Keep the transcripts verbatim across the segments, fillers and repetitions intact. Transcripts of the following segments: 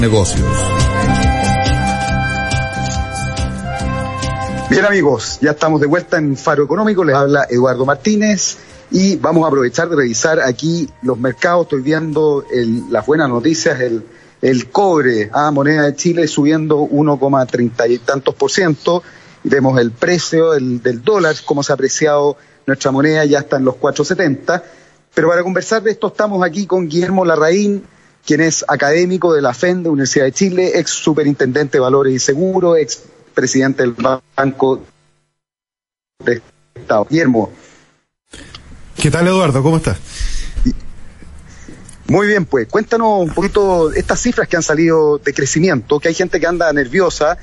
Negocios. Bien, amigos, ya estamos de vuelta en Faro Económico. Les habla Eduardo Martínez y vamos a aprovechar de revisar aquí los mercados. Estoy viendo el, las buenas noticias, el, el cobre, ah, moneda de Chile subiendo uno coma treinta y tantos por ciento. Vemos el precio el, del dólar, cómo se ha apreciado nuestra moneda, ya está en los cuatro setenta. Pero para conversar de esto estamos aquí con Guillermo Larraín, quien es académico de la F E N, de Universidad de Chile, ex superintendente de Valores y Seguros, ex presidente del Banco de Estado. Guillermo. ¿Qué tal, Eduardo? ¿Cómo estás? Muy bien, pues cuéntanos un poquito estas cifras que han salido de crecimiento, que hay gente que anda nerviosa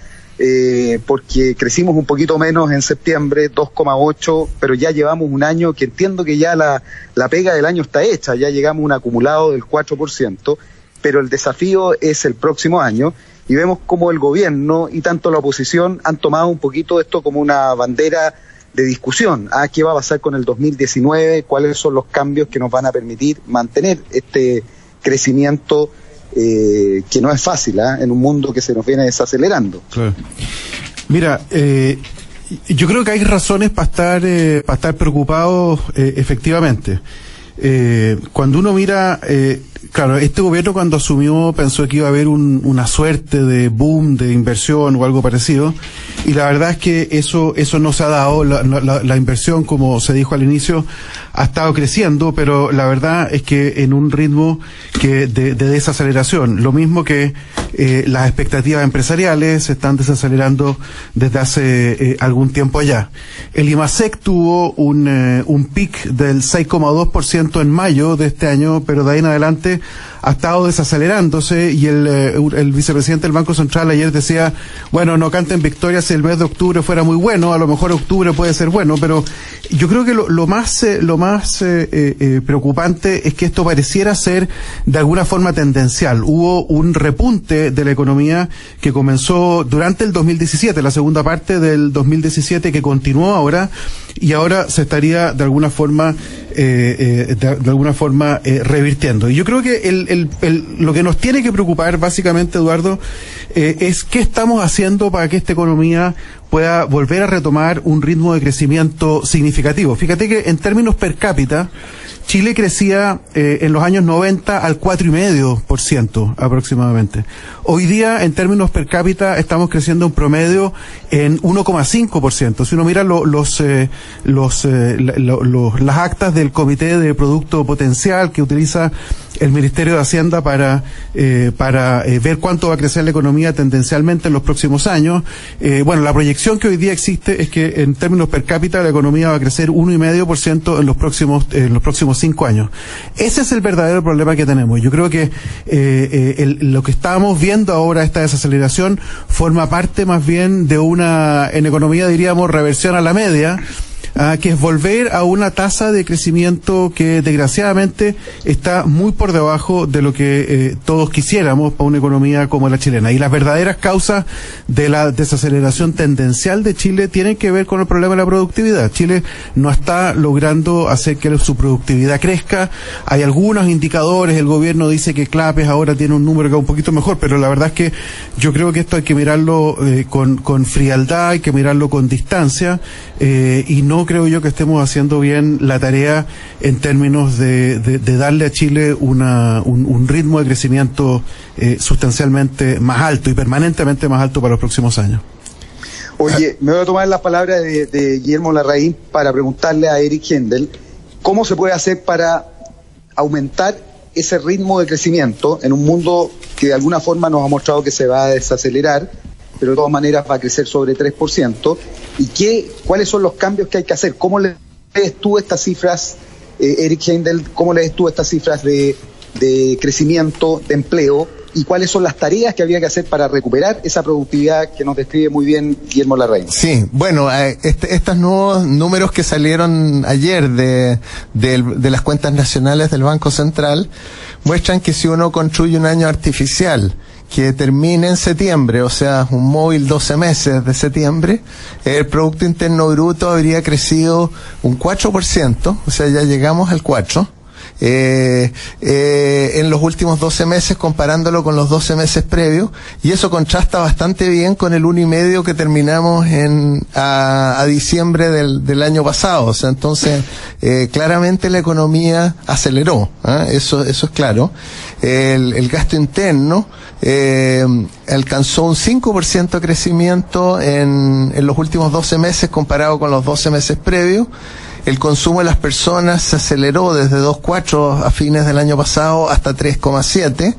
eh, porque crecimos un poquito menos en septiembre, dos coma ocho, pero ya llevamos un año que entiendo que ya la, la pega del año está hecha, ya llegamos a un acumulado del cuatro por ciento, pero el desafío es el próximo año y vemos como el gobierno y tanto la oposición han tomado un poquito esto como una bandera de discusión. Ah, ¿qué va a pasar con el dos mil diecinueve? ¿Cuáles son los cambios que nos van a permitir mantener este crecimiento eh, que no es fácil, ¿eh? en un mundo que se nos viene desacelerando? Claro. Mira, eh, yo creo que hay razones para estar, eh, para estar preocupados eh, efectivamente. Eh, cuando uno mira, eh, claro, este gobierno cuando asumió pensó que iba a haber un, una suerte de boom de inversión o algo parecido, y la verdad es que eso eso no se ha dado. La, la, la inversión, como se dijo al inicio, ha estado creciendo, pero la verdad es que en un ritmo que de, de desaceleración, lo mismo que eh, las expectativas empresariales se están desacelerando desde hace eh, algún tiempo allá. El IMASEC tuvo un, eh, un pic del seis coma dos por ciento en mayo de este año, pero de ahí en adelante ha estado desacelerándose, y el, el vicepresidente del Banco Central ayer decía, bueno, no canten victoria si el mes de octubre fuera muy bueno, a lo mejor octubre puede ser bueno, pero yo creo que lo, lo más eh, lo más eh, eh, preocupante es que esto pareciera ser de alguna forma tendencial. Hubo un repunte de la economía que comenzó durante el dos mil diecisiete, la segunda parte del dos mil diecisiete, que continuó ahora, y ahora se estaría de alguna forma eh, eh, de, de alguna forma eh, revirtiendo. Y yo creo que el El, el, lo que nos tiene que preocupar básicamente, Eduardo, eh, es qué estamos haciendo para que esta economía pueda volver a retomar un ritmo de crecimiento significativo. Fíjate que en términos per cápita, Chile crecía eh, en los años noventa al cuatro coma cinco por ciento aproximadamente. Hoy día, en términos per cápita, estamos creciendo en promedio en uno coma cinco por ciento. Si uno mira lo, los, eh, los, eh, lo, lo, las actas del Comité de Producto Potencial que utiliza el Ministerio de Hacienda para eh, para eh, ver cuánto va a crecer la economía tendencialmente en los próximos años, eh, bueno, la proyección que hoy día existe es que en términos per cápita la economía va a crecer uno coma cinco por ciento en los próximos eh, en los próximos cinco años. Ese es el verdadero problema que tenemos. Yo creo que eh, eh, el, lo que estamos viendo ahora, esta desaceleración, forma parte más bien de una, en economía diríamos, reversión a la media, Ah, que es volver a una tasa de crecimiento que desgraciadamente está muy por debajo de lo que eh, todos quisiéramos para una economía como la chilena. Y las verdaderas causas de la desaceleración tendencial de Chile tienen que ver con el problema de la productividad. Chile no está logrando hacer que su productividad crezca. Hay algunos indicadores, el gobierno dice que Clapes ahora tiene un número que es un poquito mejor, pero la verdad es que yo creo que esto hay que mirarlo eh, con, con frialdad, hay que mirarlo con distancia, eh, y no creo yo que estemos haciendo bien la tarea en términos de, de, de darle a Chile una, un, un ritmo de crecimiento eh, sustancialmente más alto y permanentemente más alto para los próximos años. Oye, me voy a tomar las palabras de, de Guillermo Larraín para preguntarle a Eric Hendel cómo se puede hacer para aumentar ese ritmo de crecimiento en un mundo que de alguna forma nos ha mostrado que se va a desacelerar, pero de todas maneras va a crecer sobre tres por ciento, y qué, cuáles son los cambios que hay que hacer. ¿Cómo lees tú estas cifras, eh, Eric Hendel, cómo lees tú estas cifras de, de crecimiento, de empleo, y cuáles son las tareas que había que hacer para recuperar esa productividad que nos describe muy bien Guillermo Larraín? Sí, bueno, eh, este, estos nuevos números que salieron ayer de, de, de las cuentas nacionales del Banco Central muestran que si uno construye un año artificial que termine en septiembre, o sea, un móvil doce meses de septiembre, el Producto Interno Bruto habría crecido un cuatro por ciento, o sea, ya llegamos al cuatro por ciento, eh, eh, en los últimos doce meses, comparándolo con los doce meses previos, y eso contrasta bastante bien con el uno y medio que terminamos en a, a diciembre del, del año pasado. O sea, entonces eh, claramente la economía aceleró, ¿eh? eso eso es claro. El, el gasto interno eh, alcanzó un cinco por ciento de crecimiento en, en los últimos doce meses comparado con los doce meses previos. El consumo de las personas se aceleró desde dos coma cuatro a fines del año pasado hasta tres coma siete.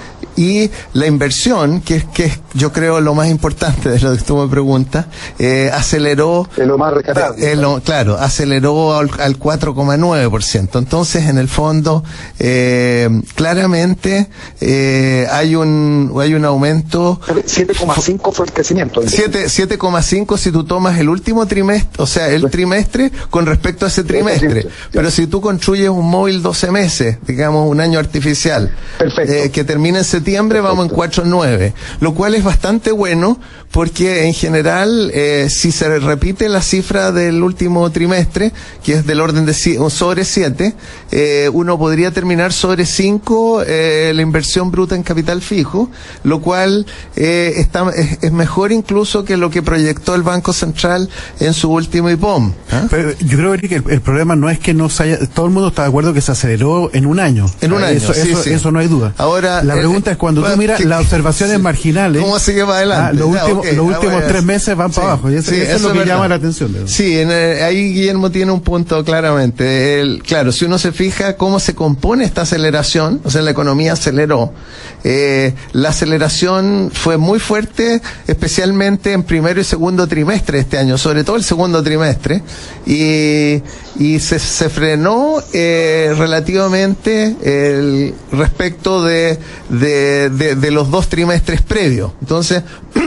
Y la inversión, que es que es, yo creo, lo más importante de lo que tú me preguntas, eh, aceleró... Es lo más rescatable. Eh, lo, claro, aceleró al, al cuatro coma nueve por ciento. Entonces, en el fondo, eh, claramente eh, hay un hay un aumento... siete coma cinco fue el crecimiento. siete coma cinco si tú tomas el último trimestre, o sea, el trimestre con respecto a ese trimestre. Pero si tú construyes un móvil doce meses, digamos, un año artificial, eh, que termina en septiembre, vamos en cuatro coma nueve, lo cual es bastante bueno porque en general eh, si se repite la cifra del último trimestre, que es del orden de sobre siete, eh, uno podría terminar sobre cinco eh, la inversión bruta en capital fijo, lo cual eh, está es, es mejor incluso que lo que proyectó el Banco Central en su último I P O M. ¿Ah? Pero yo creo que el, el problema no es que no se haya, todo el mundo está de acuerdo que se aceleró en un año. En un año, eso, sí, eso, sí. eso no hay duda. Ahora, la pregunta eh, es cuando tú miras las observaciones sí. marginales, ¿cómo sigue para adelante? Ah, los, ya, últimos, okay, los últimos ah, bueno, tres meses van sí, para abajo, y eso, sí, eso, eso es lo que es llama la atención. ¿Verdad? Sí, en el, ahí Guillermo tiene un punto claramente. El, claro, si uno se fija cómo se compone esta aceleración, o sea, la economía aceleró, eh, la aceleración fue muy fuerte, especialmente en primero y segundo trimestre de este año, sobre todo el segundo trimestre, y, y se, se frenó eh, relativamente el, respecto de, de, de, de los dos trimestres previos. Entonces,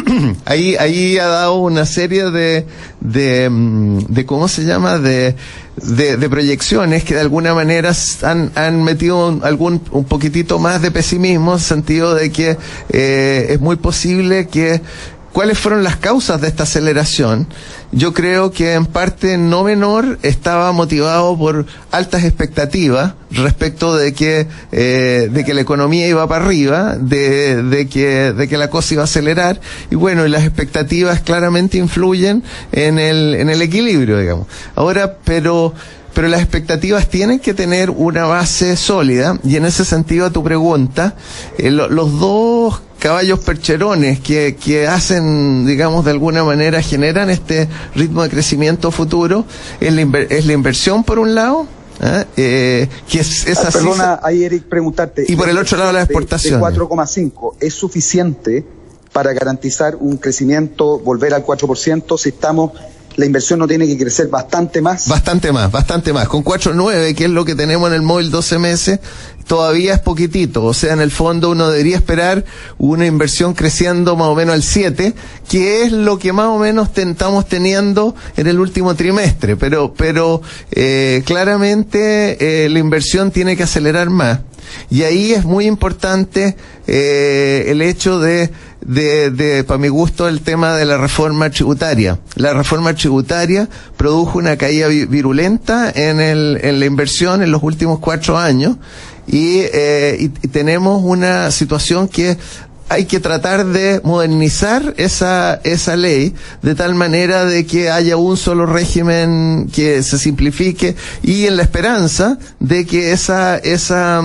ahí, ahí ha dado una serie de, de, de ¿cómo se llama? de De, de proyecciones que de alguna manera han, han metido un, algún, un poquitito más de pesimismo, en el sentido de que eh, es muy posible que... ¿Cuáles fueron las causas de esta aceleración? Yo creo que en parte no menor estaba motivado por altas expectativas respecto de que eh, de que la economía iba para arriba, de, de que de que la cosa iba a acelerar, y bueno, y las expectativas claramente influyen en el en el equilibrio, digamos. Ahora, pero pero las expectativas tienen que tener una base sólida, y en ese sentido, a tu pregunta, eh, lo, los dos caballos percherones que, que hacen, digamos, de alguna manera generan este ritmo de crecimiento futuro, es la, inver, es la inversión por un lado, ¿eh? Eh, que es, es ah, así. Perdona, ahí Eric, preguntarte. Y por el otro lado la exportación. De, de cuatro coma cinco, ¿es suficiente para garantizar un crecimiento, volver al cuatro por ciento, si estamos... la inversión no tiene que crecer bastante más? Bastante más, bastante más. Con cuatro coma nueve, que es lo que tenemos en el móvil doce meses, todavía es poquitito. O sea, en el fondo uno debería esperar una inversión creciendo más o menos al siete, que es lo que más o menos te, estamos teniendo en el último trimestre. Pero, pero eh, claramente eh, la inversión tiene que acelerar más. Y ahí es muy importante eh, el hecho de, de, de, para mi gusto, el tema de la reforma tributaria. La reforma tributaria produjo una caída virulenta en, el, en la inversión en los últimos cuatro años, y, eh, y, y tenemos una situación que hay que tratar de modernizar esa esa ley de tal manera de que haya un solo régimen que se simplifique, y en la esperanza de que esa esa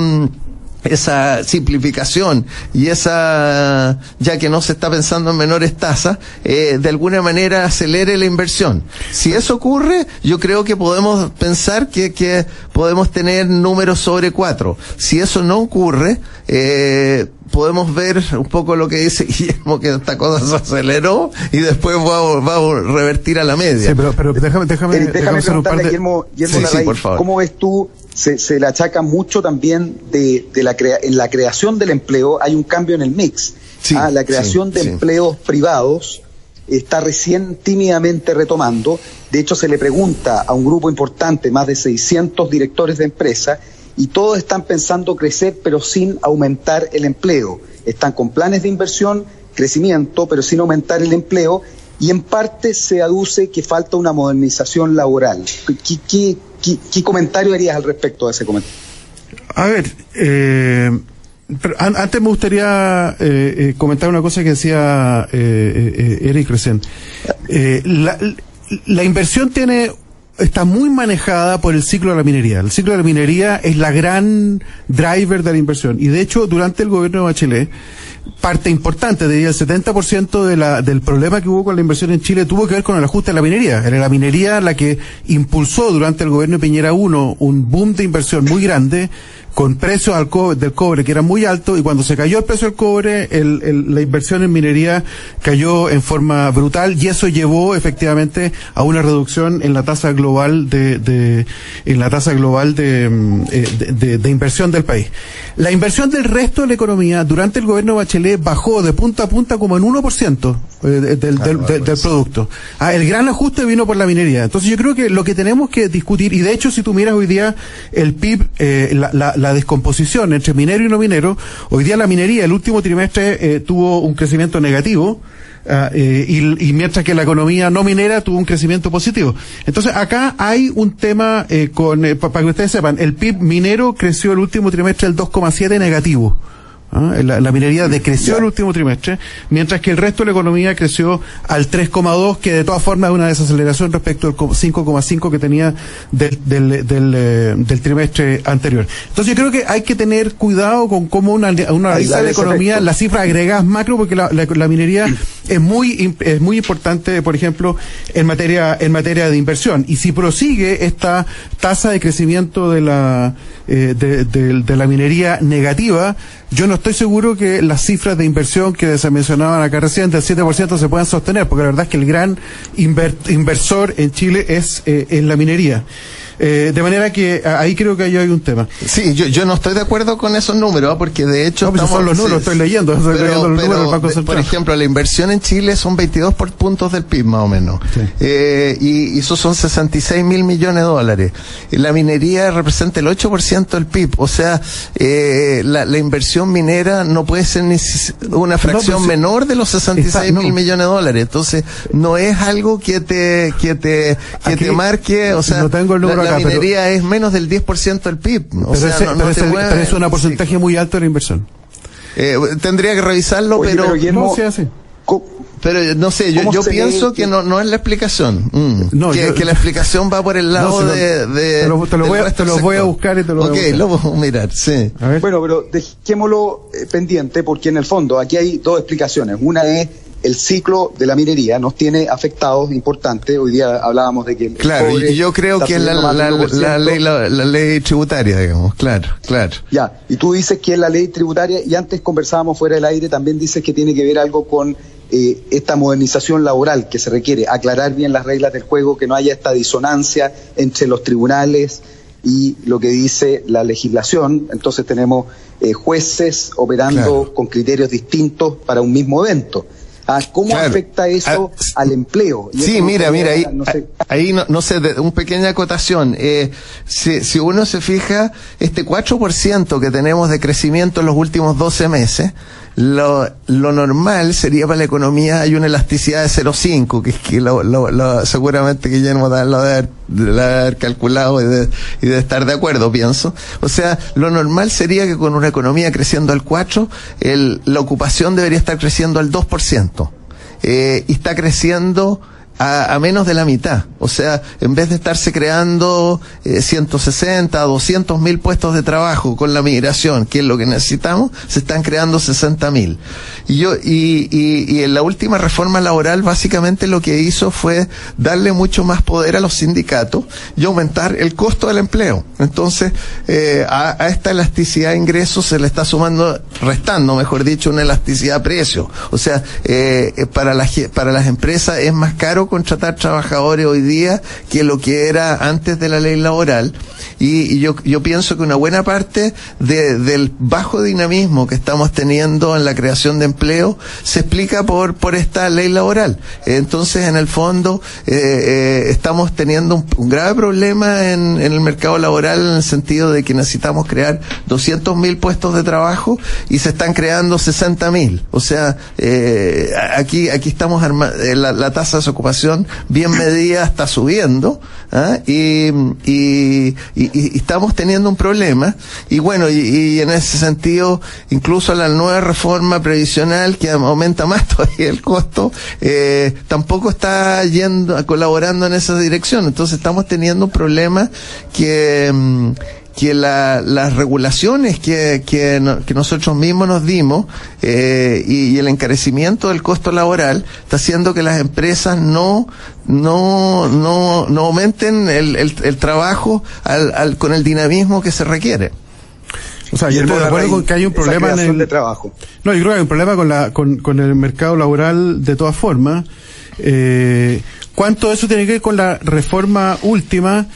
esa simplificación y esa, ya que no se está pensando en menores tasas, eh, de alguna manera acelere la inversión. Si eso ocurre, yo creo que podemos pensar que, que podemos tener números sobre cuatro. Si eso no ocurre, eh, podemos ver un poco lo que dice Guillermo, que esta cosa se aceleró y después va a, va a revertir a la media. Sí, pero, pero déjame, déjame, déjame, déjame preguntarle a Guillermo, Guillermo sí, Larraín, sí, por favor. ¿Cómo ves tú? Se, se le achaca mucho también de, de la crea, en la creación del empleo hay un cambio en el mix. Sí, ah, la creación sí, de sí. empleos privados está recién tímidamente retomando. De hecho, se le pregunta a un grupo importante, más de seiscientos directores de empresas, y todos están pensando crecer, pero sin aumentar el empleo. Están con planes de inversión, crecimiento, pero sin aumentar el empleo, y en parte se aduce que falta una modernización laboral. ¿Qué, qué, qué, qué comentario harías al respecto de ese comentario? A ver, eh, pero an- antes me gustaría eh, eh, comentar una cosa que decía eh, eh, Eric recién. Eh, la, la inversión tiene está muy manejada por el ciclo de la minería. El ciclo de la minería es la gran driver de la inversión. Y de hecho, durante el gobierno de Bachelet, parte importante, diría el setenta por ciento de la, del problema que hubo con la inversión en Chile tuvo que ver con el ajuste de la minería. Era la minería la que impulsó durante el gobierno de Piñera uno un boom de inversión muy grande, con precios al co- del cobre que eran muy altos, y cuando se cayó el precio del cobre, el, el, la inversión en minería cayó en forma brutal, y eso llevó efectivamente a una reducción en la tasa global de, de en la tasa global de, de, de, de inversión del país. La inversión del resto de la economía durante el gobierno de Bachelet bajó de punta a punta como en uno por ciento eh, del, del, del, del, del producto. Ah, el gran ajuste vino por la minería. Entonces yo creo que lo que tenemos que discutir, y de hecho si tú miras hoy día el P I B, eh, la, la, la descomposición entre minero y no minero, hoy día la minería el último trimestre eh, tuvo un crecimiento negativo, uh, eh, y, y mientras que la economía no minera tuvo un crecimiento positivo. Entonces acá hay un tema eh, con eh, para que ustedes sepan, el P I B minero creció el último trimestre el dos coma siete negativo. ¿Ah? La, la minería decreció yeah. el último trimestre, mientras que el resto de la economía creció al tres coma dos, que de todas formas es una desaceleración respecto al cinco coma cinco que tenía del, del, del, eh, del trimestre anterior. Entonces yo creo que hay que tener cuidado con cómo una, una analista de la economía, las cifras agregadas macro, porque la, la, la minería es muy es muy importante, por ejemplo, en materia en materia de inversión. Y si prosigue esta tasa de crecimiento de la eh, de, de, de la minería negativa, yo no estoy seguro que las cifras de inversión que se mencionaban acá recién del siete por ciento se puedan sostener, porque la verdad es que el gran inver, inversor en Chile es eh, en la minería. Eh, de manera que ahí creo que ahí hay un tema. Sí, yo, yo no estoy de acuerdo con esos números, ¿eh? Porque de hecho... No, pues estamos, son los números, sí, estoy leyendo, estoy pero, leyendo los pero, números del Banco Central. Por ejemplo, la inversión en Chile son veintidós por puntos del P I B más o menos. Sí. Eh, y, y esos son sesenta y seis mil millones de dólares. La minería representa el ocho por ciento del P I B. O sea, eh, la, la inversión minera no puede ser ni una fracción no, pues, menor de los sesenta y seis mil no. millones de dólares. Entonces, no es algo que te, que te, que Aquí, te marque, o sea, no tengo el número la, acá, la minería pero... es menos del diez por ciento del P I B. O pero, sea, ese, no, pero, no ese, puede, pero es un porcentaje sí. muy alto de la inversión. Eh, tendría que revisarlo, Oye, pero... pero Guillermo, no se hace. Pero no sé, yo, yo pienso que, que no, no es la explicación. Mm. No, que, yo, que la explicación va por el lado no, de, de... Te lo, te lo, voy, a, te lo voy a buscar y te lo okay, voy a buscar. lo voy a mirar, sí. A ver. Bueno, pero dejémoslo eh, pendiente, porque en el fondo aquí hay dos explicaciones. Una es el ciclo de la minería nos tiene afectados importantes. Hoy día hablábamos de que el claro, y yo creo que es la, la, la, la, ley, la, la ley tributaria, digamos, claro, claro. Ya, y tú dices que es la ley tributaria, y antes conversábamos fuera del aire, también dices que tiene que ver algo con eh, esta modernización laboral que se requiere, aclarar bien las reglas del juego, que no haya esta disonancia entre los tribunales y lo que dice la legislación. Entonces tenemos eh, jueces operando claro. con criterios distintos para un mismo evento. Ah, ¿Cómo claro. afecta eso ah, al empleo? Y sí, mira, mira, ahí no sé, ahí no, no sé, de, una pequeña acotación. Eh, si, si uno se fija, este cuatro por ciento que tenemos de crecimiento en los últimos doce meses, lo, lo normal sería para la economía hay una elasticidad de cero coma cinco, que es que lo, lo, lo, seguramente Guillermo lo debe haber, lo debe haber calculado y de, y de estar de acuerdo, pienso. O sea, lo normal sería que con una economía creciendo al cuatro, el, la ocupación debería estar creciendo al dos por ciento. Eh, y está creciendo a, a menos de la mitad. O sea, en vez de estarse creando eh, ciento sesenta, doscientos mil puestos de trabajo con la migración, que es lo que necesitamos, se están creando sesenta mil. Y yo, y, y, y en la última reforma laboral básicamente lo que hizo fue darle mucho más poder a los sindicatos y aumentar el costo del empleo. Entonces, eh, a, a esta elasticidad de ingresos se le está sumando, restando, mejor dicho, una elasticidad de precio. O sea, eh, para las, para las empresas es más caro contratar trabajadores hoy día que lo que era antes de la ley laboral, y, y yo yo pienso que una buena parte de, del bajo dinamismo que estamos teniendo en la creación de empleo se explica por por esta ley laboral. Entonces, en el fondo, eh, eh, estamos teniendo un, un grave problema en, en el mercado laboral, en el sentido de que necesitamos crear doscientos mil puestos de trabajo y se están creando sesenta mil. O sea, eh, aquí aquí estamos arma- la, la tasa de desocupación inflación bien medida está subiendo, ¿ah? y, y, y, y estamos teniendo un problema, y bueno, y, y en ese sentido, incluso la nueva reforma previsional que aumenta más todavía el costo, eh, tampoco está yendo, colaborando en esa dirección. Entonces estamos teniendo un problema que, que la, las regulaciones que, que, no, que nosotros mismos nos dimos, eh, y, y el encarecimiento del costo laboral está haciendo que las empresas no, no, no, no aumenten el, el, el trabajo al, al, con el dinamismo que se requiere. O sea, yo estoy de acuerdo con que hay un problema en el de trabajo. No, yo creo que hay un problema con la con, con el mercado laboral de todas formas. Eh, ¿Cuánto de eso tiene que ver con la reforma última?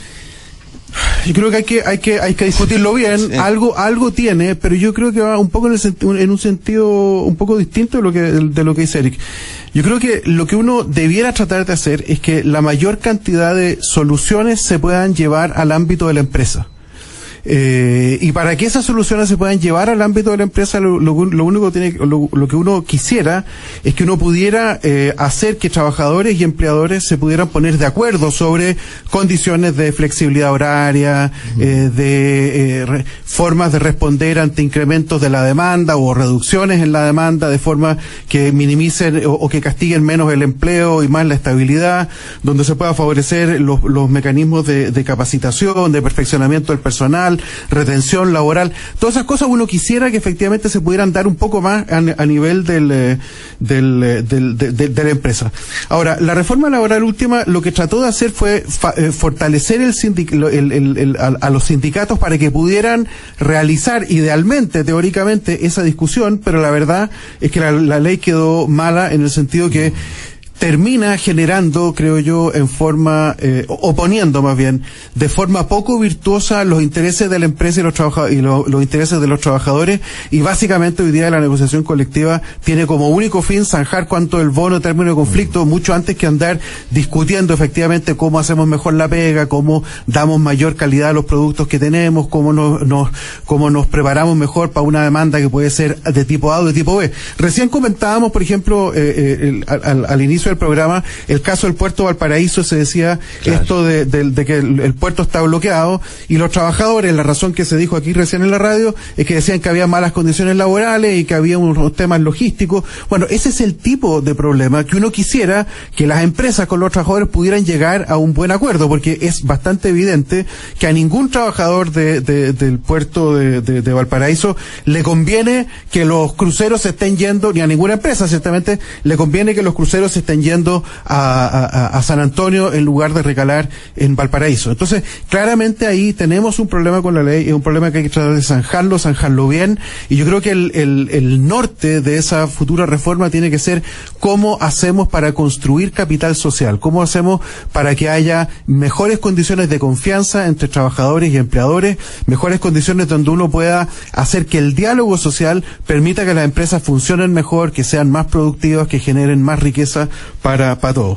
Yo creo que hay que hay que hay que discutirlo bien. Sí. Algo algo tiene, pero yo creo que va un poco en, el, en un sentido un poco distinto de lo que de lo que dice Eric. Yo creo que lo que uno debiera tratar de hacer es que la mayor cantidad de soluciones se puedan llevar al ámbito de la empresa. Eh, y para que esas soluciones se puedan llevar al ámbito de la empresa, lo, lo, lo único que tiene, lo, lo que uno quisiera es que uno pudiera eh, hacer que trabajadores y empleadores se pudieran poner de acuerdo sobre condiciones de flexibilidad horaria, uh-huh. eh, de eh, re, formas de responder ante incrementos de la demanda o reducciones en la demanda, de forma que minimicen o, o que castiguen menos el empleo y más la estabilidad, donde se pueda favorecer los, los mecanismos de, de capacitación, de perfeccionamiento del personal, retención laboral. Todas esas cosas uno quisiera que efectivamente se pudieran dar un poco más a, a nivel del, del, del, de, de, de la empresa. Ahora, la reforma laboral última lo que trató de hacer fue fa, eh, fortalecer el sindic, el, el, el, a, a los sindicatos para que pudieran realizar idealmente, teóricamente, esa discusión, pero la verdad es que la, la ley quedó mala en el sentido que termina generando, creo yo, en forma, eh, oponiendo más bien, de forma poco virtuosa los intereses de la empresa y los trabajadores, y lo, los intereses de los trabajadores, y básicamente hoy día la negociación colectiva tiene como único fin zanjar cuánto el bono de término de conflicto, mucho antes que andar discutiendo efectivamente cómo hacemos mejor la pega, cómo damos mayor calidad a los productos que tenemos, cómo nos, nos, cómo nos preparamos mejor para una demanda que puede ser de tipo A o de tipo B. Recién comentábamos, por ejemplo, eh, eh, el, al, al inicio del programa, el caso del puerto de Valparaíso, se decía claro. esto de, de, de que el, el puerto está bloqueado, y los trabajadores, la razón que se dijo aquí recién en la radio, es que decían que había malas condiciones laborales y que había unos temas logísticos. Bueno, ese es el tipo de problema que uno quisiera que las empresas con los trabajadores pudieran llegar a un buen acuerdo, porque es bastante evidente que a ningún trabajador de, de, del puerto de, de, de Valparaíso le conviene que los cruceros se estén yendo, ni a ninguna empresa ciertamente le conviene que los cruceros se estén yendo a, a, a San Antonio en lugar de recalar en Valparaíso. Entonces, claramente ahí tenemos un problema con la ley, es un problema que hay que tratar de zanjarlo, zanjarlo bien, y yo creo que el, el, el norte de esa futura reforma tiene que ser cómo hacemos para construir capital social, cómo hacemos para que haya mejores condiciones de confianza entre trabajadores y empleadores, mejores condiciones donde uno pueda hacer que el diálogo social permita que las empresas funcionen mejor, que sean más productivas, que generen más riqueza para, para todos.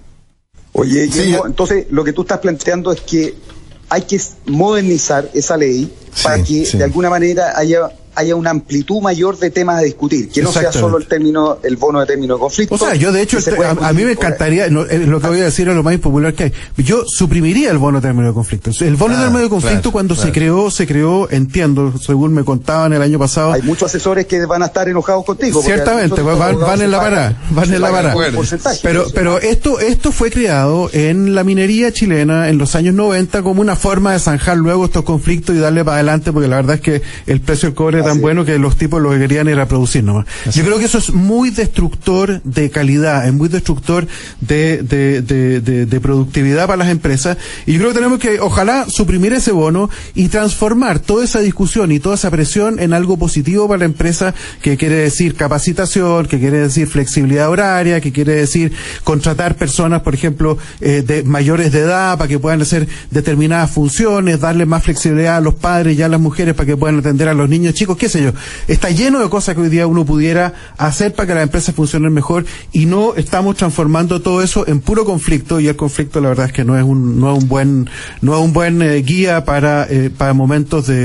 Oye, sí, Diego, entonces lo que tú estás planteando es que hay que modernizar esa ley sí, para que sí. de alguna manera haya haya una amplitud mayor de temas a discutir, que no sea solo el término, el bono de término de conflicto. O sea, yo de hecho, el, a, a mí me encantaría, no, lo que voy a decir es lo más impopular que hay, yo suprimiría el bono de término de conflicto. El bono ah, de término de conflicto claro, cuando claro. se creó, se creó, entiendo, según me contaban el año pasado. Hay muchos asesores que van a estar enojados contigo. Ciertamente, van, van en la parada, van en la parada. Pero, pero esto, esto fue creado en la minería chilena en los años noventa como una forma de zanjar luego estos conflictos y darle para adelante, porque la verdad es que el precio del cobre tan bueno que los tipos lo que querían era producir nomás. Así. Yo creo que eso es muy destructor de calidad, es muy destructor de, de, de, de, de productividad para las empresas, y yo creo que tenemos que, ojalá, suprimir ese bono y transformar toda esa discusión y toda esa presión en algo positivo para la empresa, que quiere decir capacitación, que quiere decir flexibilidad horaria, que quiere decir contratar personas, por ejemplo, eh, de mayores de edad para que puedan hacer determinadas funciones, darle más flexibilidad a los padres y a las mujeres para que puedan atender a los niños chicos, qué sé yo. Está lleno de cosas que hoy día uno pudiera hacer para que las empresas funcionen mejor, y no estamos transformando todo eso en puro conflicto, y el conflicto la verdad es que no es un no es un buen no es un buen eh, guía para eh, para momentos de,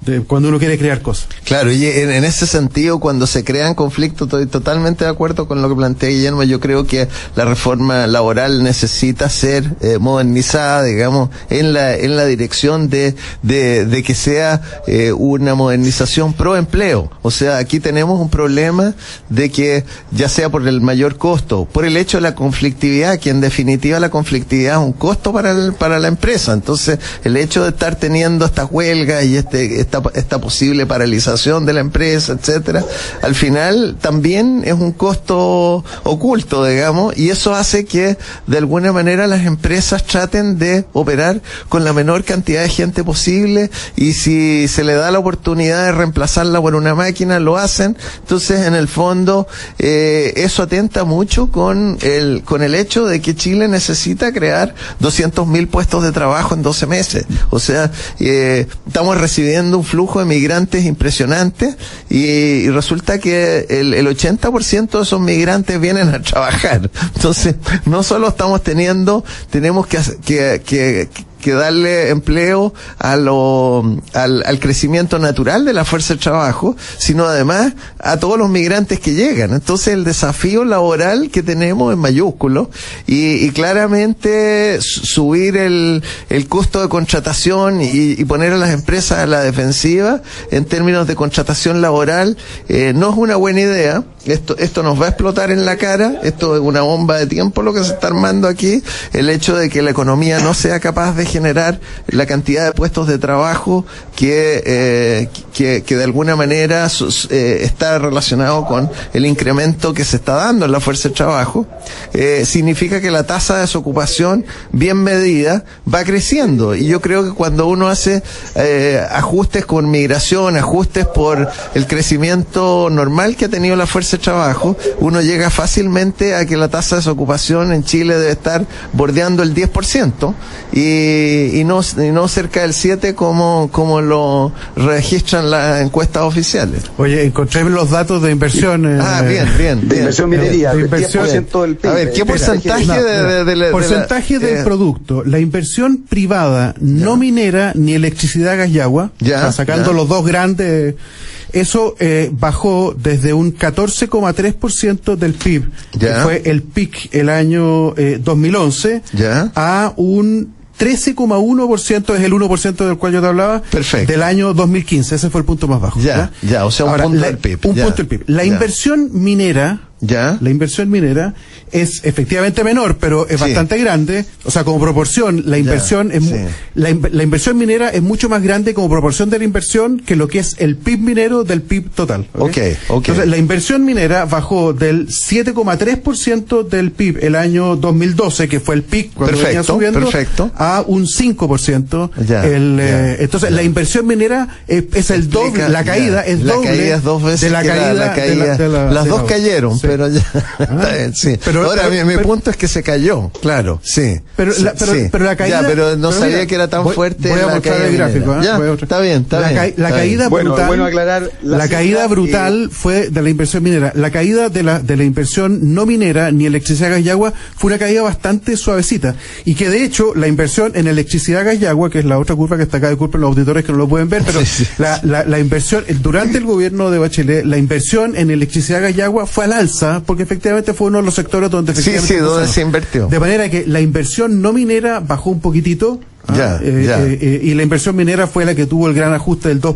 de cuando uno quiere crear cosas. Claro, y en, en ese sentido, cuando se crean conflictos, estoy totalmente de acuerdo con lo que plantea Guillermo. Yo creo que la reforma laboral necesita ser eh, modernizada, digamos, en la en la dirección de de, de que sea eh, una modernización pro empleo. O sea, aquí tenemos un problema de que, ya sea por el mayor costo, por el hecho de la conflictividad, que en definitiva la conflictividad es un costo para el, para la empresa. Entonces, el hecho de estar teniendo estas huelgas y este esta esta posible paralización de la empresa, etcétera, al final también es un costo oculto, digamos, y eso hace que de alguna manera las empresas traten de operar con la menor cantidad de gente posible, y si se le da la oportunidad de reemplazarla por una máquina, lo hacen. Entonces, en el fondo, eh, eso atenta mucho con el con el hecho de que Chile necesita crear doscientos mil puestos de trabajo en doce meses. O sea, eh, estamos recibiendo un flujo de migrantes impresionante, y, y resulta que el, el ochenta por ciento de esos migrantes vienen a trabajar. Entonces, no solo estamos teniendo, tenemos que, que, que, que darle empleo a lo, al, al crecimiento natural de la fuerza de trabajo, sino además a todos los migrantes que llegan. Entonces, el desafío laboral que tenemos es mayúsculo, y, y claramente subir el, el costo de contratación y, y poner a las empresas a la defensiva en términos de contratación laboral eh, no es una buena idea. Esto, esto nos va a explotar en la cara. Esto es una bomba de tiempo lo que se está armando aquí. El hecho de que la economía no sea capaz de generar la cantidad de puestos de trabajo que eh, que, que de alguna manera eh, está relacionado con el incremento que se está dando en la fuerza de trabajo, eh, significa que la tasa de desocupación bien medida va creciendo. Y yo creo que cuando uno hace eh, ajustes con migración, ajustes por el crecimiento normal que ha tenido la fuerza de trabajo, uno llega fácilmente a que la tasa de desocupación en Chile debe estar bordeando el diez por ciento, y, y no y no cerca del siete como como lo registran las encuestas oficiales. Oye, encontré los datos de inversión. Eh, ah, bien, bien. De bien. inversión minería, de de inversión, diez por ciento del P I B. A ver, ¿qué porcentaje no, de, de, de, de porcentaje de la, del eh, producto? La inversión privada, no minera, ni electricidad, gas y agua, ya, o sea, sacando ya. los dos grandes, eso eh, bajó desde un catorce coma tres por ciento del P I B, ya. que fue el pic el año eh, dos mil once, ya. a un trece coma uno por ciento, es el uno por ciento del cual yo te hablaba, perfecto, del año dos mil quince. Ese fue el punto más bajo. Ya, ya, ya, o sea, un Ahora, punto la, del P I B. Un ya, punto del P I B. La ya. inversión minera, ya. la inversión minera es efectivamente menor, pero es sí. bastante grande. O sea, como proporción, la inversión ya, es sí. la, la inversión minera es mucho más grande como proporción de la inversión que lo que es el P I B minero del P I B total. Ok, ok. okay. Entonces, la inversión minera bajó del siete coma tres por ciento del P I B el año dos mil doce, que fue el pic cuando perfecto, venía subiendo, perfecto. a un cinco por ciento. Ya, el, ya, eh, entonces, ya. la inversión minera es, es el Explica, doble, la caída ya. es la doble caída es dos veces de la que caída. La, la caída de la, de la, las de dos la, cayeron, sí. pero ya. Ah, sí. Pero, Ahora, pero, mi, mi pero, punto es que se cayó, claro, sí. Pero, sí, la, pero, sí. pero la caída. Ya, pero no pero sabía mira, que era tan voy, fuerte. Voy a la mostrar el caída gráfico. ¿eh? Ya, está bien, está la bien. Ca la está caída bien. Bueno, brutal. bueno aclarar. La, la caída cifra, brutal eh, fue de la inversión minera. La caída de la de la inversión no minera, ni electricidad, gas y agua, fue una caída bastante suavecita. Y que de hecho, la inversión en electricidad, gas y agua, que es la otra curva que está acá, disculpen los auditores que no lo pueden ver, pero sí, sí, la, la, la inversión, durante el gobierno de Bachelet, la inversión en electricidad, gas y agua fue al alza, porque efectivamente fue uno de los sectores donde efectivamente. Sí, sí, donde se invirtió. De manera que la inversión no minera bajó un poquitito. Ya, ah, eh, ya. Eh, eh, y la inversión minera fue la que tuvo el gran ajuste del dos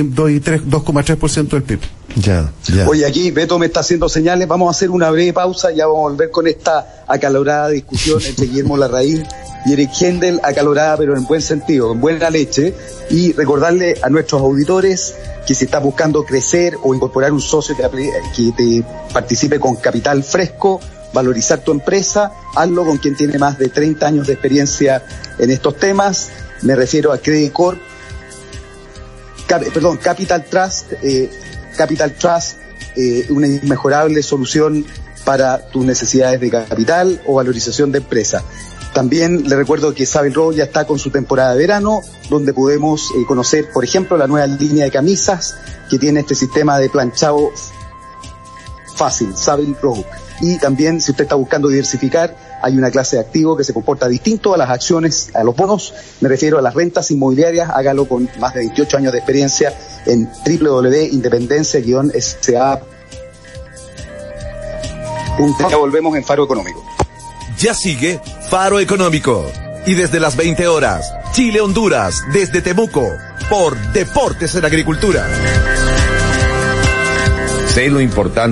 coma tres por ciento del P I B. Ya, ya. Oye, aquí Beto me está haciendo señales. Vamos a hacer una breve pausa. Ya vamos a volver con esta acalorada discusión entre Guillermo Larraín y Eric Hendel, acalorada pero en buen sentido, en buena leche. Y recordarle a nuestros auditores que si estás buscando crecer o incorporar un socio que te, que te participe con capital fresco, valorizar tu empresa, hazlo con quien tiene más de treinta años de experiencia en estos temas. Me refiero a Credit Corp, Cap, perdón, Capital Trust, eh, Capital Trust, eh, una inmejorable solución para tus necesidades de capital o valorización de empresa. También le recuerdo que Savile Row ya está con su temporada de verano, donde podemos eh, conocer, por ejemplo, la nueva línea de camisas que tiene este sistema de planchado fácil, Savile Row. Y también, si usted está buscando diversificar, hay una clase de activo que se comporta distinto a las acciones, a los bonos, me refiero a las rentas inmobiliarias, hágalo con más de veintiocho años de experiencia en doble u doble u doble u punto independencia guion s a punto com. Ya volvemos en Faro Económico. Ya sigue Faro Económico. Y desde las veinte horas, Chile-Honduras, desde Temuco, por Deportes en Agricultura. Sé lo importante